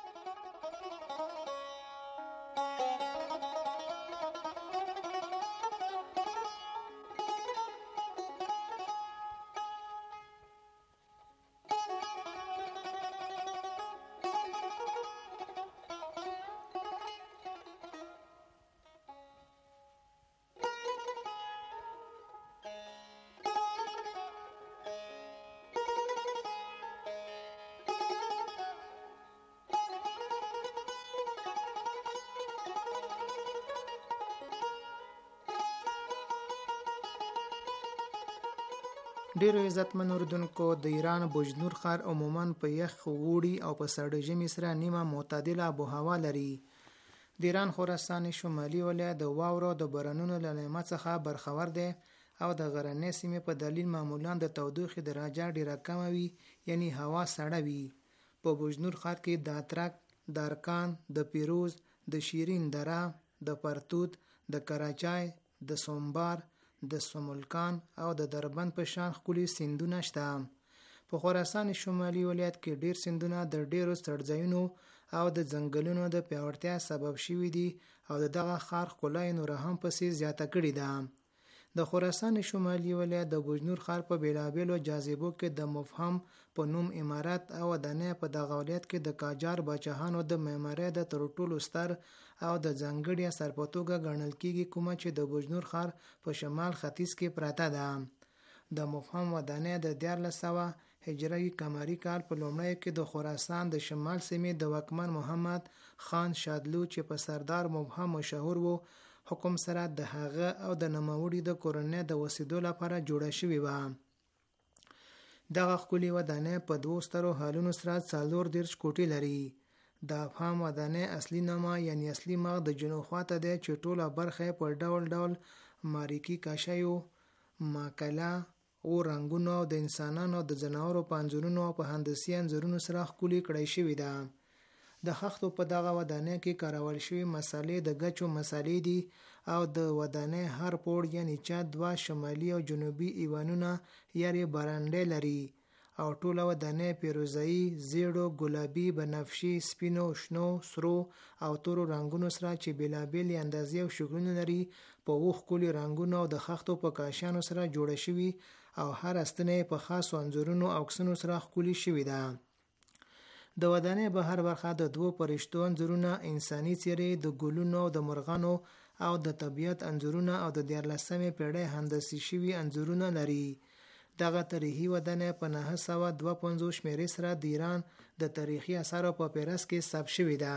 ډیرو عزتمن اوردونکو، د ایران بوجنور ښار عموماً په یخ اوړي او په سړه ژمي سره نیمه معتدله آب و هوا لري. د ایران خراسان شمالي ولایت د واورو د بارانونو له نعمت څخه برخور دی او د غرنۍ سیمې په دلیل معمولاً د تودوخې درجه ډیره کمه وي، یعنی هوا سړه وي. په بوجنور ښار کې د اترک، د ارکان، د پیروز، د شیرین دره، د پرتوت، د کراچای، د سومبار، د سمولکان او د دربند په شان ښکلي سیندونه شته. په خراسان شمالي ولایت کې ډیر سیندونه د ډیرو څړځایونو او د ځنګلونو د پیاوړتیا سبب شوي دي او د دغه ښار ښکلا یې نوره هم پسې زیاته کړې ده. د خراسان شمالي ولایت د بوجنور ښار په بیلابیلو جاذبو کې د مفهم په نوم عمارت او ودانۍ په دغه ولایت کې د قاجار باچاهانو د معمارۍ د تر ټولو ستر او د ځانګړي اثر په توګه ګڼل کېږي، کومه چې د بوجنور ښار په شمال ختیځ کې پراته ده. د مفهم ودانۍ د دیارلس سوه هجري قمري کال په لومړیو کې د خراسان د شمال سیمې د واکمن محمد خان شادلو چې په سردار مبهم مشهور وو حکم سره د هغه او د نوموړي د کورنۍ د وسیدو لپاره جوړه شوې وه. دغه ښکلې ودانۍ په دوو سترو هالونو سره څلور دېرش کوټې لري. د افهام ودانۍ اصلي نامه یعنی اصلي مغ د جنوب خواته دی چې ټوله برخه په ډول ډول ماریکي کاشیو، ماکلا او رنګونو او د انسانانو د ځناورو په انځورونو او په هندسي انځورونو سره ښکلې کړای شوې ده. د خښتو په دغه ودانۍ کې کارول شوي مسالې د ګچو مسالې دي او د ودانۍ هر پوړ یعنی چت دوه شمالي او جنوبي ایوانونه یاري برنډې لري او ټوله ودانۍ پیروزه‌ای، زیړو، ګلابي، بنفشي، سپینو، شنو، سرو او تورو رنګونو سره چې بېلابېلې اندازې او شکلونه لري په اوه ښکلي رنګونو او د خښتو په کاشانو سره جوړه شوي او هر ستنه په خاصو انځورونو او عکسونو سره ښکلي شوې ده. د ودانۍ بهر برخه د دوو پرښتو انځورونه، انساني څېرې، د ګلونو او د مرغانو او د طبیعت انځورونه او د دیارلسمې پیړۍ هندسي شوي انځورونه لري. دغه تاریخي ودانۍ په نهه سوه دوه پنځوس شمېرې سره د ایران د تاریخي اثارو په فهرست کې ثبت شوې ده.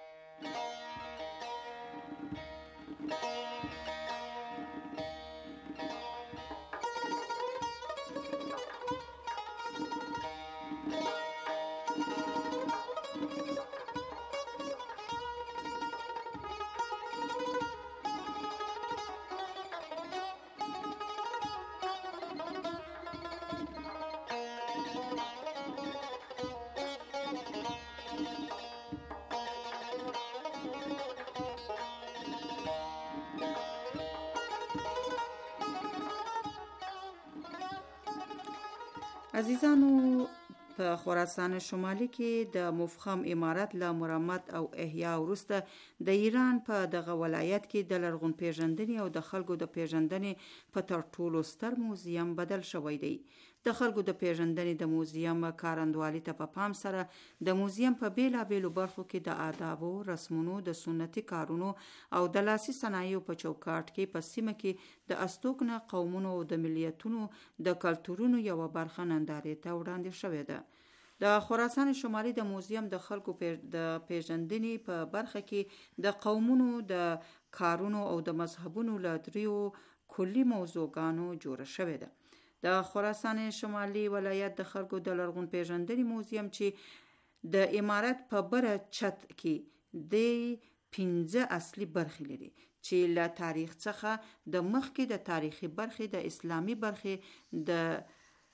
عزیزانو، په خراسان شمالي کې د مفخم امارت له مرمت او احیا وروسته د ایران په دغه ولایت کې د لرغون پیژندنې او د خلکو د پیژندنې په تر ټولو ستر موزیم بدل شوی دی. د خلکو د پیژندنې د موزیم کارندوالي ته په پام سره د موزیم په بیلابیلو برخو کې د آدابو، رسمونو، د سنتي کارونو او د لاسي صنایعو په چوکاټ کې په سیمه کې د استوګنه قومونو او د ملیتونو د کلتورونو یوه برخه نندارې ته وړاندې شوې ده. د خراسان شمالي د موزیم د خلکو د پیژندنې په برخه کې د قومونو د کارونو او د مذهبونو له دریو کلي موضوعګانو جوړه شوې ده. د خراسان شمالي ولایت د خلکو د لرغون پیژندنې موزیم چې د امارت په بره چت کې د پنځه اصلي برخې لري چې له تاریخ څخه د مخکې د تاریخي برخې، د اسلامي برخې، د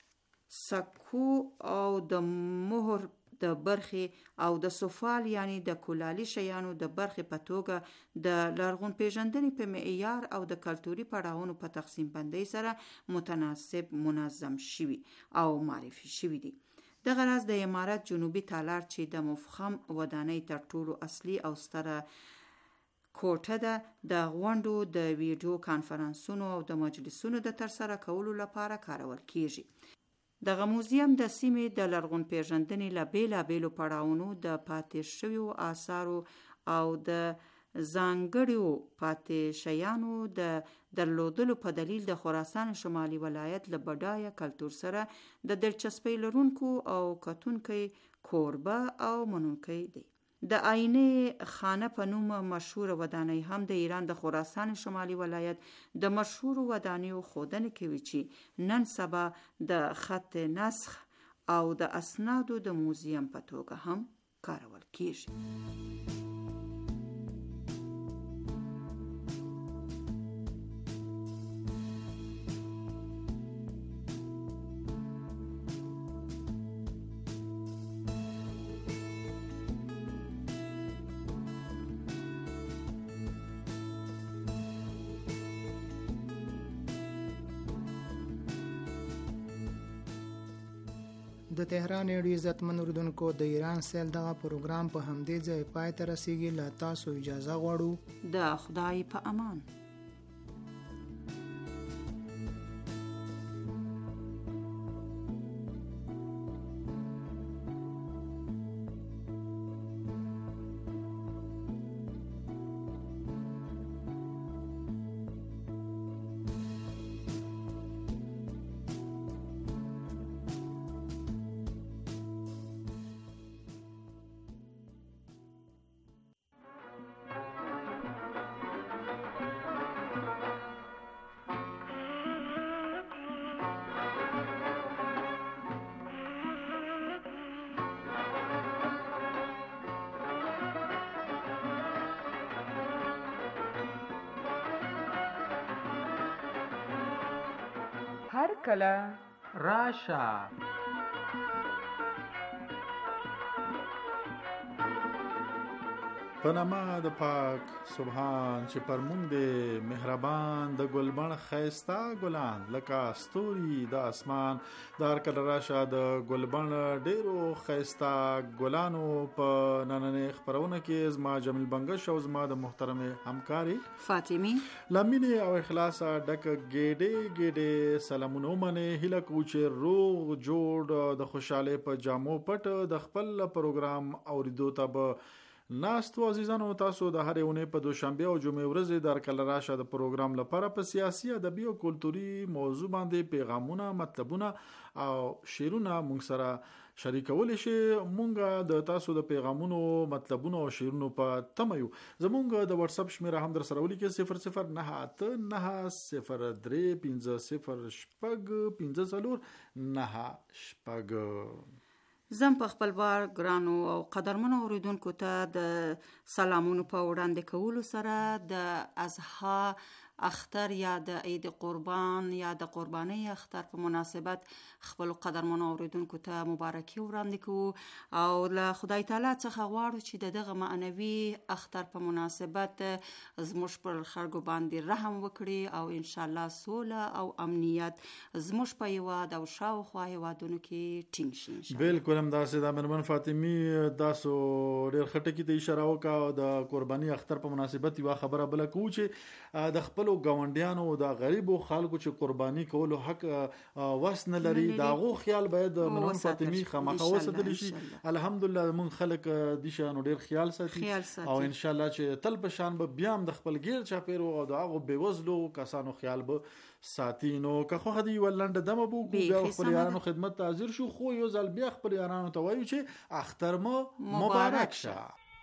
سکو او د مهر د برخې او د سفال یعنی د کلالي شیانو د برخې په توګه د لرغون پیژندنې په معیار او د کلتوري پړاوونو په تقسیم بندۍ سره متناسب منظم شوي او معرفي شوي دي. دغه راز د امارت جنوبي تالار چې د مفخم ودانۍ تر ټولو اصلي او ستره کوټه ده، د غونډو، د ویډیو کانفرنسونو او د مجلسونو د ترسره کولو لپاره کارول کیږي. دغه موزیم د سیمې د لرغون پیژندنې له بیلابیلو پړاوونو، د پاتې شویو آثارو او د ځانګړیو پاتې شیانو د درلودلو په دلیل د خراسان شمالي ولایت له بډایه کلتور سره د دلچسپۍ لرونکو او کتونکي کوربه او منونکی دی. د آینه خانه په نوم مشهور ودانۍ هم د ایران د خراسان شمالي ولایت د مشهور ودانیو ښودنه کوي چې نن سبا د خط نسخ او د اسنادو د موزیم په توګه هم کارول کیږي. د تهران ریډیو عزتمن اوریدونکو، د ایران سیل دغه پروګرام په همدې ځای پای ته رسیږي. له تاسو اجازه غواړو. د خدای په امان. هر کله راشه. په نامه د پاک سبحان چې پر مونږ د مهربان د ګلبن خیستا ګلان لکه ستوري د اسمان دار کله راشه د ګلبن ډیرو خیستا ګلانو په نننې خبرونه کې زما جمیل بنگش او زما د محترم همکاري فاطمی لمینه او اخلاص ډک ګېډې ګېډې سلامونه منه هله کوچ روغ جوړ د خوشاله په جامو پټ د خپل پروګرام اوریدو ته ناستو عزیزانو تاسو د هر یوې په دوشنبه او جمعې ورځې د کله راشه د پروګرام لپاره په سیاسي ادبي او کلتوري موضوع باندې پیغامونه مطلبونه او شعرونه مونږ سره شریکول شي. مونږ د تاسو د پیغامونو مطلبونو او شعرونو په تمه یو. زمونږ د واتس اپ شمیره هم در سره ولیکئ صفر صفر نه اته نه صفر درې پنځه صفر شپږ پنځه څلور نه شپږ. زم په خپل بار ګرانو او قدرمنو اوریدونکو ته د سلامونو په وړاندې کولو سره د اضحی اختر یا د عید قربان یا د قربانی اختر په مناسبت خپل قدرمنو اوریدونکو ته مبارکي وړاندې کوو او له خدای تعالی څخه غواړو چې د دغه معنوي اختر په مناسبت زموږ پر خلکو باندې رحم وکړي او ان شاء الله سوله او امنیت زموږ په هیواد او شاوخوا هیوادونو کې ټینګ شي. بالکل هم داسې د مرمن فاطمی تاسو ډېر خټکی ته اشاره وکړه د قربانی اختر په مناسبت یو خبره بل کو چې د خپل ګاونډیانو د غریبو خلکو چې قرباني کولو حق وس نه لري دا غو خیال باید مرمن فاطمی خامخا وساتل شي. الحمدلله مون خلک د شانو ډېر خیال ساتي او ان شاء الله چې تل په شان به بیا هم د خپل غیر چاپیرو او د هغه بیوزلو کسانو خیال به ساتي. نو که خو هدي ولنډ دمه بو بیا خپل یارانو خدمت ته حاضر شو خو یو ځل بیا خپل یارانو ته وایو چې اختر مو مبارک شه.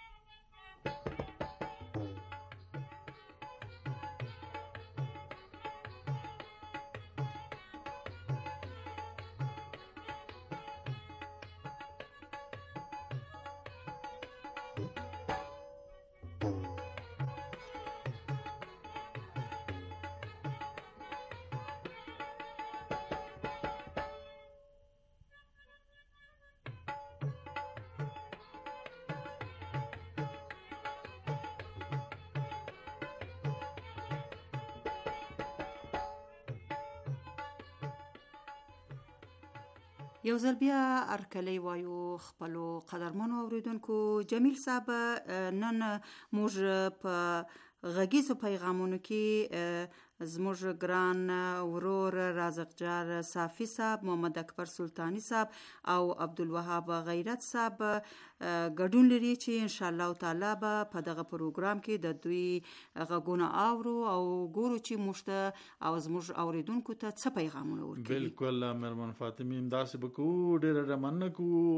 یو ځل بیا ارکلی وایو خپلو قدرمنو اوریدونکو. جمیل صاحب نن موږ په غږیزو پیغامونو کې زموږ ګران ورور رازق جار صافی صاحب، محمد اکبر سلطانی صاحب او عبدالوهاب غیرت صاحب ګډون لري چې ان شاء الله تعالی به په دغه پروګرام کې د دوی غږونه اورو او ګورو چې موږ او زموږ اوریدونکو ته څه پیغامونه ورکوي. بالکل مرمن فاطمی داسې بکو ډېر رمنه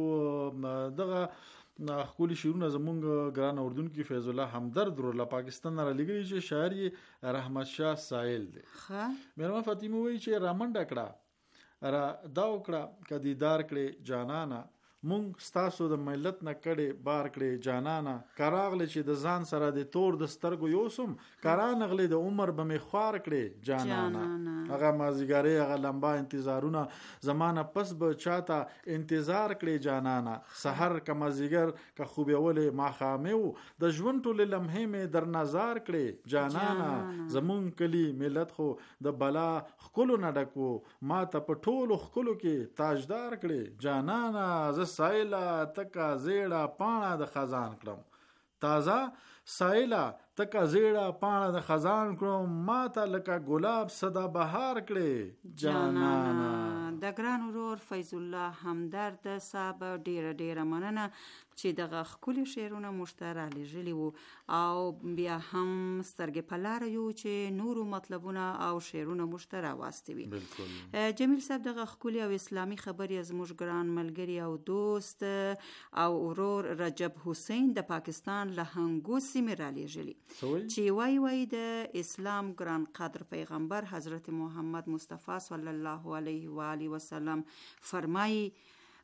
کو دغه خپل شیرونه زمونږ ګران اردوونکو فیض الله همدرد ورله پاکستان را لګی چې شاعر رحمت شاه سائل دی. ها مرمن فاطمی وایي چې رامنډ کړه را دا وکړه کدیدار کړي جانانا مونږ ستاسو د ملت نه کړي بار کړي جانانا کراغله چې د ځان سره د تور د سترګو یوسم کرانغله د عمر به می خوار کړي جانانا هغه مازیګری هغه لمبا انتظارونه زمانه پس به چاته انتظار کړي جانانا سحر ک مازیګر ک خوبیول ما خامو د ژوند ټول لمحې می در نظر کړي جانانا زمون کلی ملت خو د بلا خکلو نه ډکو ما ته په ټولو خکلو کې تاجدار کړي جانانا ز سایلا تکا زیړه پاڼه د خزان کړم تازه سایلا تکا زیړه پاڼه د خزان کړم ما ته لکه ګلاب صدا بهار کړي جانانا. د ګران ورور فیض الله همدرد صاحب ډیره ډیره مننه چې دغه خولي شعرونه مشتره لږلی وو او بیا هم سترګې په لار یو چې نورو مطلبونه او شعرونه مشتره واستوي. جمیل صاحب دغه خولي او اسلامی خبري از موږ ګران ملګری او دوست او ورور رجب حسین د پاکستان له هنګو سیمې را لېږلي چې وای وای د اسلام ګران قدر پیغمبر حضرت محمد مصطفی صلی الله علیه و آله و سلم فرمایي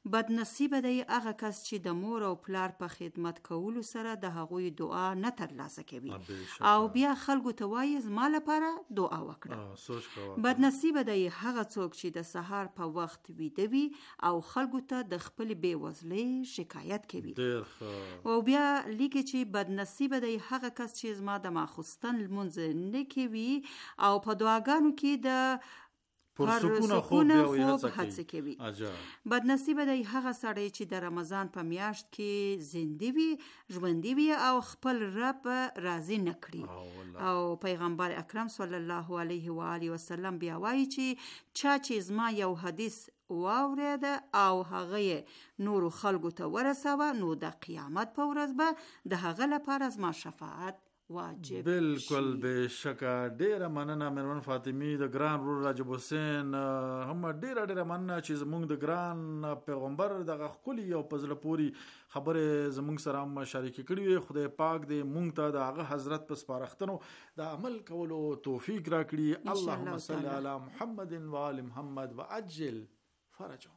بد نصیبه دی هغه کس چې د مور او پلار په خدمت کولو سره د هغوی دعا نه ترلاسه کوي او بیا خلکو ته وایي زما لپاره دعا وکړه. بد نصیبه دی هغه څوک چې د سهار په وخت ویده وي او خلکو ته د خپل بېوزلۍ شکایت کوي. او بیا لیکي چې بد نصیبه دی هغه کس چې زما د ماخوستن لمونځ نه کوي او په دعاګانو کې د پر سکونه خوب هڅه کوي. بد نصیبه دی هغه سړی چې د رمضان په میاشت کې زنده وي، ژوندي وي او خپل رب راضي نه کړي. او پیغمبر اکرم صلی الله علیه و آله وسلم بیا وایي چې چا چې زما یو حدیث واورید او هغه نور خلکو ته ورسوه نو د قیامت په ورځ به د هغه لپاره زما شفاعت واجب. بالکل بشکه. ډیره مننه میرمن فاطمی د ګران رور راجب حسین، هم ډیره ډیره مننه چې زمونږ د ګران پیغمبر دغه ښکلي او په زړه پورې خبرې زمونږ سره هم شریکې کړي وي. خدای پاک دې مونږ ته د هغه حضرت په سپارښتنو د عمل کولو توفیق راکړي. اللهم صل علی محمد و آل محمد و عجل فرجهم.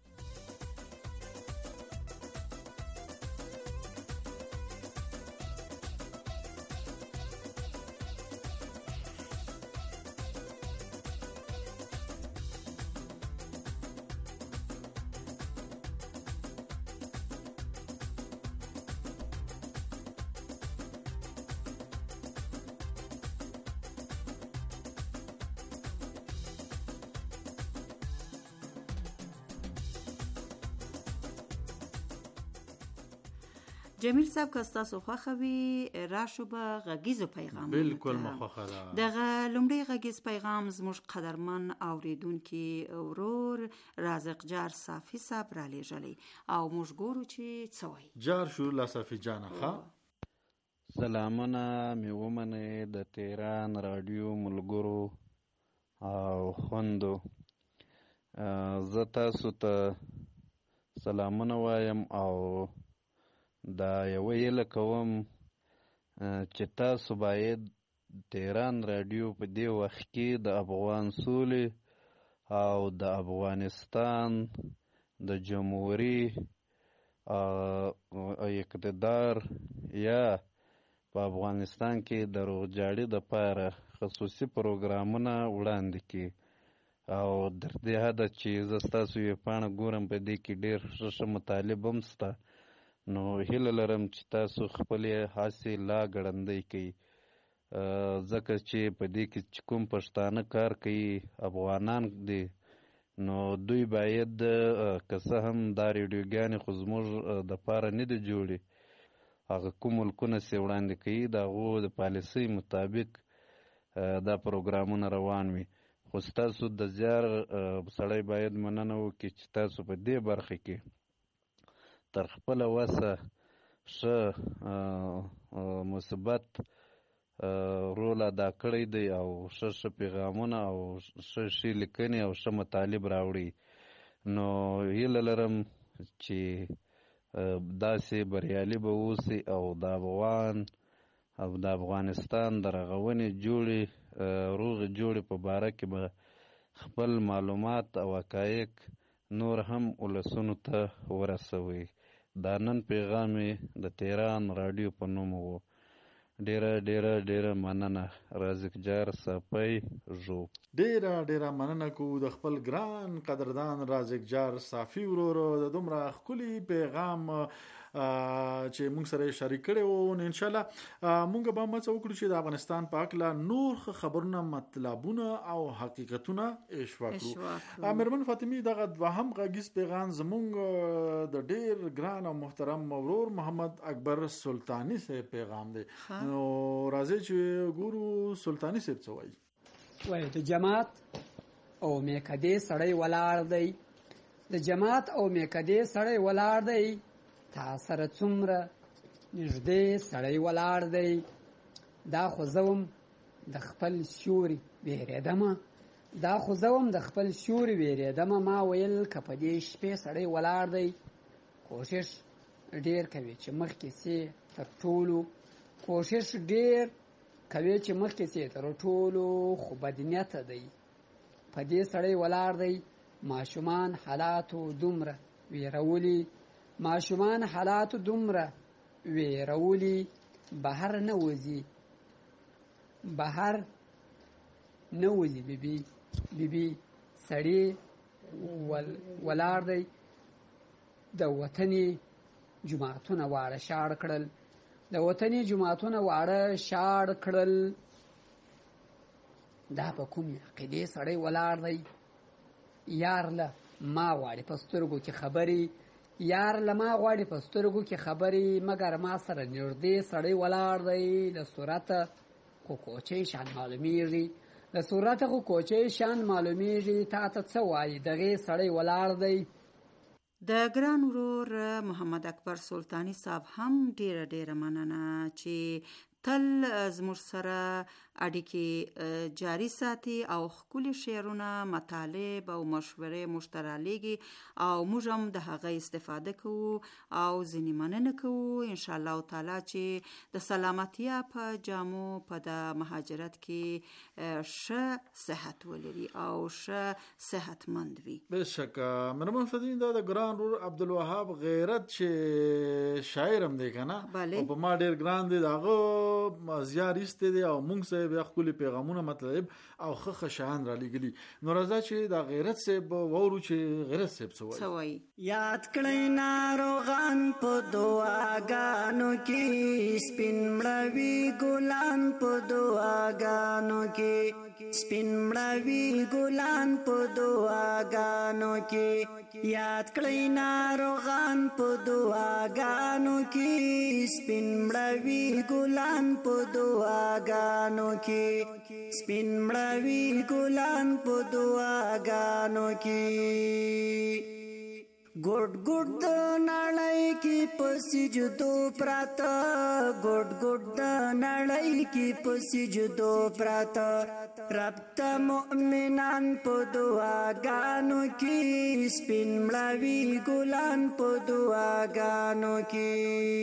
جمیل صاحب که ستاسو خوښه وي راشو به غږیزو پیغامونو ته. بالکل مخوښه ده. دغه لومړی غږیز پیغام زموږ قدرمن اوریدونکي ورور رازق جار صافي صاحب را لیږلی او موږ ګورو چې څه وایي. جار شو لا صافي جانه ښه. سلامونه مې ومنئ د تهران راډیو ملګرو او خوندو. زه تاسو ته سلامونه وایم او دا یوه هیله کوم چې تاسو باید تهران راډیو په دې وخت کې د افغان سولې او د افغانستان د جمهوري اقتدار یا په افغانستان کې د روغجاړي دپاره خصوصي پروګرامونه وړاندې کړي. او تر دې حده چې زه ستاسو یوې پاڼه ګورم په دې کې ډېر ښه ښه مطالب هم شته، نو هیله لرم چې تاسو خپلې هڅې لا ګړندۍ کوي، ځکه چې په دې کې چې کوم پښتانه کار کوي افغانان دي، نو دوی باید که څه هم دا ریډیوګانې خو زموږ دپاره نه دي جوړې، هغه کوم ملکونه چې وړاندې کوي د هغو د پالیسۍ مطابق دا پروګرامونه روان وي. خو ستاسو د زیار سړی باید مننه وکړي چې تاسو په دې برخه کې تر خپله وسه ښه مثبت رول ادا کړی دی او ښه ښه پیغامونه او ښه ښې لیکنې او ښه مطالب راوړي. نو هیله لرم چې داسې بریالي به اوسي او د افغان او د افغانستان د رغونې جوړې روغې جوړې په باره کې به خپل معلومات او حقایق نور هم ولسونو ته ورسوي. دا نن پیغام د تهران راډیو په نوم و. ډیره ډیره ډیره مننه. رازق جار صافي ژو. ډیره ډیره مننه کو د خپل ګران قدردان رازق جار صافي ورورو د دومره ښکلي پیغام چې موږ سره شریک کړی وو. ان شاء الله موږ به مڅ وکړو چې د افغانستان په اړه نور خبرونه مطلبونه او حقیقتونه اشوا کړو. میرمن فاطمی دغه دوهم غږیز پیغام زموږ د ډیر ګران او محترم ورور محمد اکبر سلطانی سره پیغام دی. نو راځي چې ګورو سلطانی سره څه وایي. وای د جماعت او میکدې سړی ولاړ دی، د جماعت او میکدې سړی ولاړ دی، تا سره څومره نږدې سړی ولاړ دی. دا خو زوم د خپل سیوري ویرېدمه، دا خو زوم د خپل سیوري ویرېدمه. ما ویل که په دې شپې سړی ولاړ دی کوشش ډېر کوي چې مخکې سي تر ټولو، کوشش ډېر کوي چې مخکې سي تر ټولو، خو بدنیته دی په دې سړی ولاړ دی. ماشومان حالاتو دومره ویرولي ماشومان حالاتو دومره ویرولي بهر نه وځي بهر نه وځي بیبي بیبي سړی ول ولاړ دی د وطني جماعتونه واړه شاړ کړل د وطني جماعتونه واړه شاړ کړل دا په کوم عقیدې سړی ولاړ دی یار له ما غواړي په سترګو کې خبرې یار له ما غواړي په سترګو کې خبرې مګر ما سره نږدې سړی ولاړ دی له صورته خو کوچې شان معلومیږي له صورته خو کوچې شان معلومیږي تا ته څه وایي دغې سړی ولاړ دی. د ګران ورور محمد اکبر سلطانی صاحب هم ډیره ډیره مننه چې تل زموږ سره اړیکې جاری ساتي او ښکلي شعرونه مطالب او مشورې موږ ته رالیږي او موږ هم د هغه استفاده کوو او ځینې مننه کوو انشاءالله تعالی چې د سلامتیا په جامو په د مهاجرت کې ښه صحت ولري او ښه صحتمند وي. بېشکه مرمن فدین دا د ګران ورور عبدالوهاب غیرت چې شاعر هم دی که نه او په ما ډېر ګران دی د هغه زیار ایستی دی او مونږ صاحب بیا ښکلي پیغامونه مطلب او ښه ښه شیان رالیږلي. نو راځه چې دا غیرت صاحب واورو چې غیرت صاحب څه وایي. یاد کړئ ناروغان په دعاګانو کې سپین مړوي ګلان په دعاګانو کې سپین مړوي ګلان په دعاګانو کې یاد کړئ ناروغان په دعاګانو کې سپین مړوي ګلان په دعاګانو کې سپین مړوي ګلان په دعاګانو کې ګډ ګډ د نړۍ کې په سجدو پراته ګډ ګډ د نړۍ کې په سجدو پراته رب ته مؤمنان په دعاګانو کې سپین مړوي ګلان په دعاګانو کې.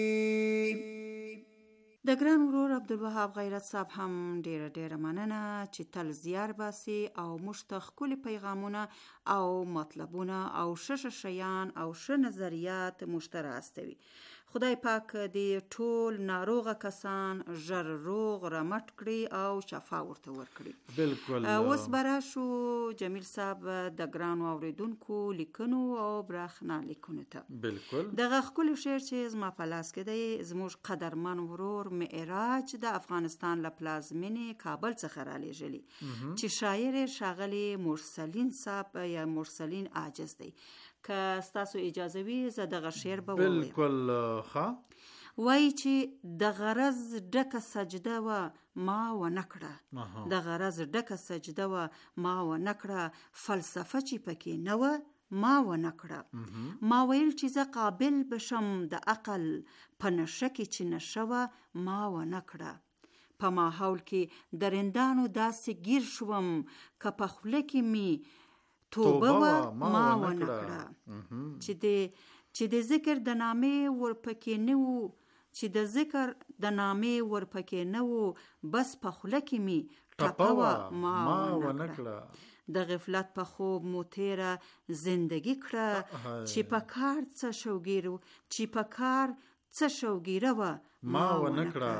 د ګران ورور عبدالوهاب غیرت صاحب هم ډیره ډیره مننه چې تل زیار باسي او موږ ته ښکلي پیغامونه او مطلبونه او ښه شیان او ښه نظریات موږ ته راستوي. خدای پاک دې ټول ناروغه کسان ژر روغ رمټ کړي او شفا ورته ورکړي. بالکل. اوس به راشو جمیل صاحب د ګرانو اوریدونکو لیکنو او برېښنا لیکونو ته. بالکل. دغه ښکلی شعر چې زما په لاس کې دی زموږ قدرمن ورور معراج د افغانستان له پلازمینې کابل څخه رالیږلي چې شاعر ښاغلي مرسلین صاحب یا مرسلین عاجز دی. که ستاسو اجازه وي زه دغه شعر به ووایم. بالکل ښه. وایي چې د غرض ډکه سجده وه ما ونه کړه د غرض ډکه سجده وه ما ونه کړه فلسفه چې پکې نه وه ما ونه کړه ما ویل چې زه قابل بشم د عقل په نشه کې چې نشه وه ما ونه کړه په ماحول کې درندانو داسې گیر شوم که په خوله کې می توبه وه ما ونه کړه چې د چې د ذکر د نامې ورپکې نه وو چې د ذکر د نامې ورپکې نه وو بس په خوله کې می ټپه وه ما ونه کړه د غفلت په خوب مو تیره زندگی کړه چې په کار څه شوګیرو چې په کار څه شوګیره وه ما ونه کړه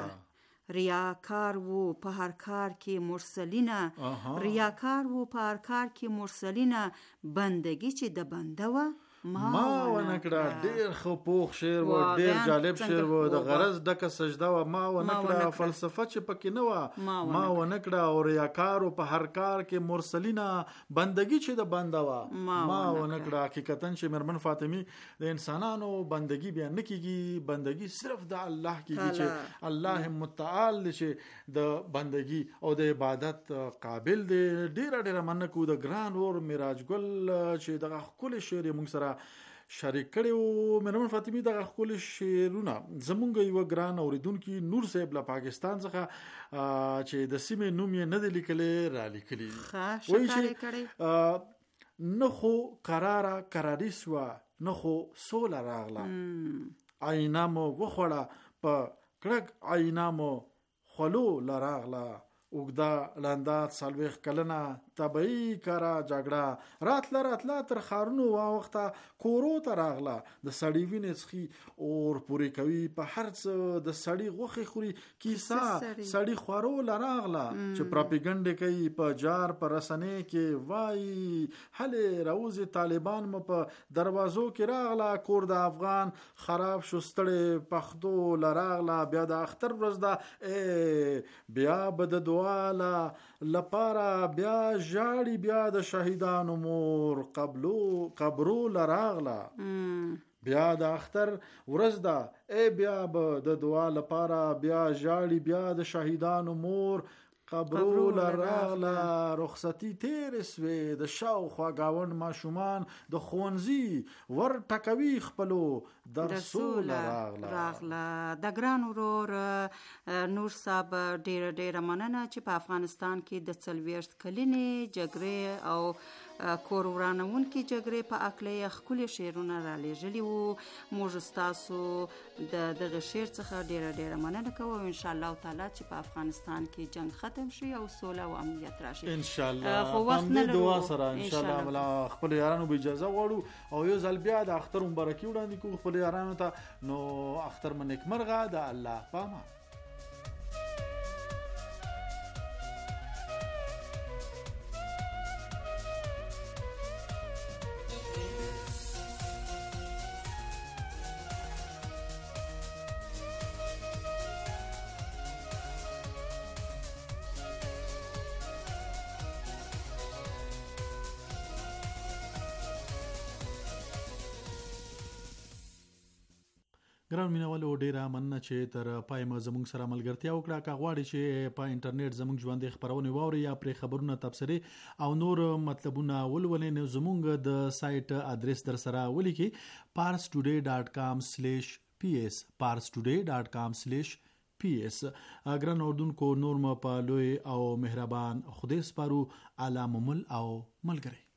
ریاکار وو په هر کار کې مرسلینه ریاکار وو په هر کار کې مرسلینه بندگی چې د بنده وه ما ونه کړه. ډیر خو پوخ شعر و ډیر جالب شعر و د غرض ډکه سجده و ما ونه کړه فلسفه چې پکې نه وه ما ونه کړه او ریاکارو په هر کار کې مرسلینه بندگی چې د بنده وه ما ونه کړه. حقیقتا چې مرمن فاطمی د انسانانو بندگی بیا نه کیږي بندگی صرف د الله کیږي چې الله متعال چې د بندگی او د عبادت قابل دی. ډیر ډیر مننه کو د ګران ور معراج ګل چې دغه ښکلی شعر موږ سره شریک کړی و. مرمن فاطمی دغه ښکلي شعرونه زمونږ یوه ګران اورېدونکي نور صاحب له پاکستان څخه چې د سیمې نوم یې نه دی لیکلی رالیکلي وایي چې نه خو قراره قراري سوه نه خو سوله راغله آینه مو وخوړه په کړک آینه مو خولو لراغله اوګدا لاندات سالويخ کلنا طبيعي کارا جګړه راتله راتله تر خارونو وا وخته کورو ته راغله د سړی وینې څخي اور پوری کوي په هر څه د سړی غوخي خوري کیسه سړی خورو لراغله چې پروپاګاندا کوي په جار پر رسنۍ کې وای هله روز طالبان م په دروازو کې راغله کور د افغان خراب شوستړې پختو لراغله بیا د اختر ورځ دا بیا بد والا لپاره بیا جاړي بیا د شهیدانو مور قبلو قبرو لراغله بیا د اختر ورځ ده ای بیا به د دعا لپاره بیا جاړي بیا د شهیدانو مور قبرو لراغله رخصتی تیر سوی د شاوخوا گاوند ماشومان د خونزي ور ټکوي خپلو درسو لراغله راغله د ګران ورور نور صاحب ډیر ډیر مننه چې په افغانستان کې د څلوېښت کلنې جګړې او کور ورانون کې جګړې په اکله خپل شعرونه را لېږلي وو موږ تاسو د دغه شعر څخه ډیر ډیر مننه کوو ان شاء الله تعالی چې په افغانستان کې جنگ ختم شي او سوله او امنیت راشي ان شاء الله خو وخت نه دعا سره ان شاء الله بلا خپل یارانو به اجازه غواړو او یو ځل بیا د اختر مبارکي وړاندې کوو خپل یارانو ته نو اختر منک مرغه د الله پاما ګران مینوالو ډیره مننه چې تر پای ما زموږ سره ملګرتیا وکړه. که غواړئ چې په انټرنیټ زموږ ژوند خبرونه واوري یا پر خبرونه تبصره او نور مطلبونه ولولئ نو زموږ د سایت ادرس در سره ولیکئ pars today dot com slash p s pars today dot com slash p s. ګران اوردونکو نور م په لوی او مهربان خدای سپارو. علامه مل او ملګری